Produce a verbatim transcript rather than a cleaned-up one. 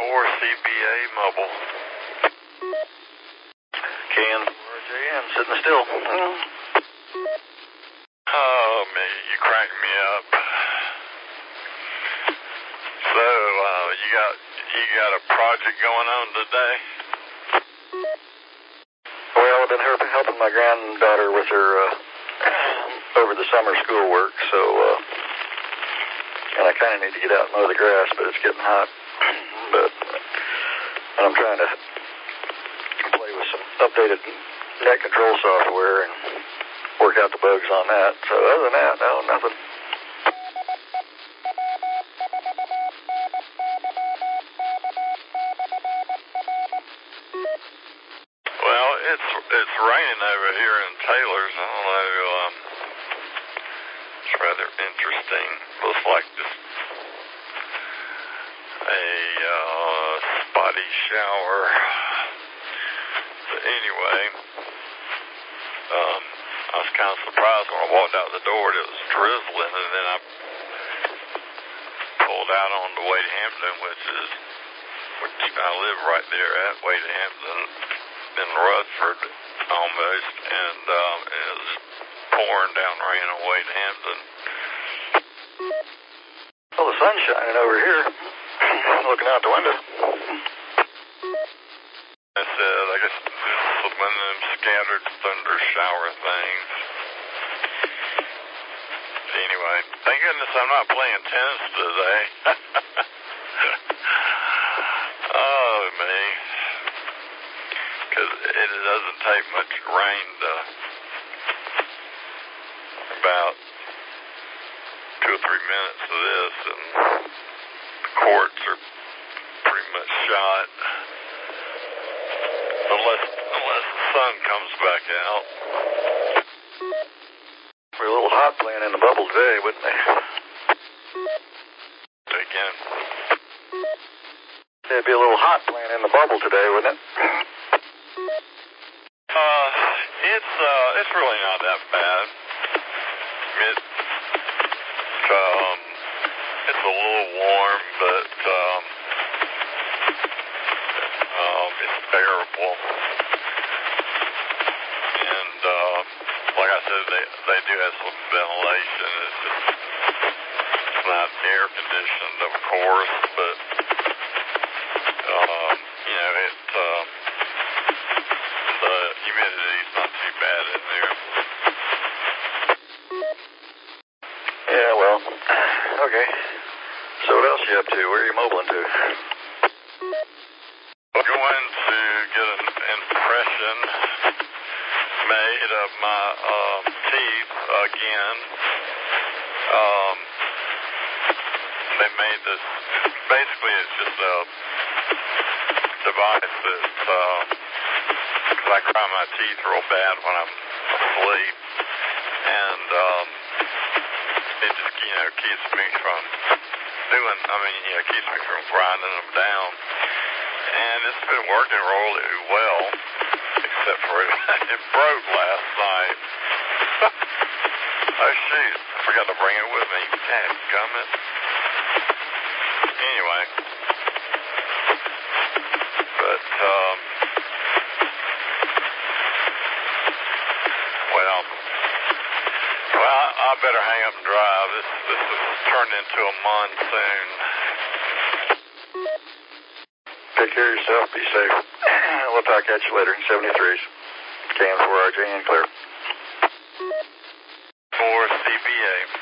for C B A Mobile. Can for R J N, sitting still. Oh, me, you crack me up. So, uh, you got you got a project going on today? Well, I've been help, helping my granddaughter with her uh, over the summer schoolwork, so uh, and I kind of need to get out and mow the grass, but it's getting hot. But and I'm trying to play with some updated net control software and work out the bugs on that. So other than that, no, nothing. Well, it's it's raining over here in Taylor's. I don't know. Um, it's rather interesting. Looks like just a uh, spotty shower. But anyway, um, I was kind of surprised when I walked out the door that it was drizzling, and then I pulled out on the way to Hampton, which is, which I live right there at way to Hampton, in Rutherford almost, and um, it was just pouring down rain on the way to Hampton. Well, the sun's shining over here. Looking out the window. I said, I guess this is one of them scattered thunder shower things. Anyway, thank goodness I'm not playing tennis today. Oh, me. Because it doesn't take much rain to about two or three minutes of this, and the courts are pretty much shot. Unless, unless the sun comes back out. We're a little hot playing in the bubble today, wouldn't they? Again. It'd be a little hot playing in the bubble today, wouldn't it? Uh, it's, uh, it's really not that bad. It, um, it's a little warm, but, um, um, it's bearable. And, uh, like I said, they, they do have some ventilation. It's just, it's not air conditioned, of course, but, um, you know, it, um, the humidity's not too bad in there. Yeah, well, okay. So what else are you up to? Where are you mobiling to? I'm going to get an impression made of my um, teeth again. Um, they made this, basically it's just a device that, um, because I grind my teeth real bad when I'm asleep, and um, it just, you know, keeps me from doing, I mean, you know, keeps me from grinding them down. And it's been working really well, except for it, it broke last night. Oh, shoot, I forgot to bring it with me. Dadgummit. Anyway, but, um, well, well, I better hang up and drive. This, this has turned into a monsoon. Take care of yourself. Be safe. We'll talk at you later. seventy-threes. Can for R J N clear. For C B A.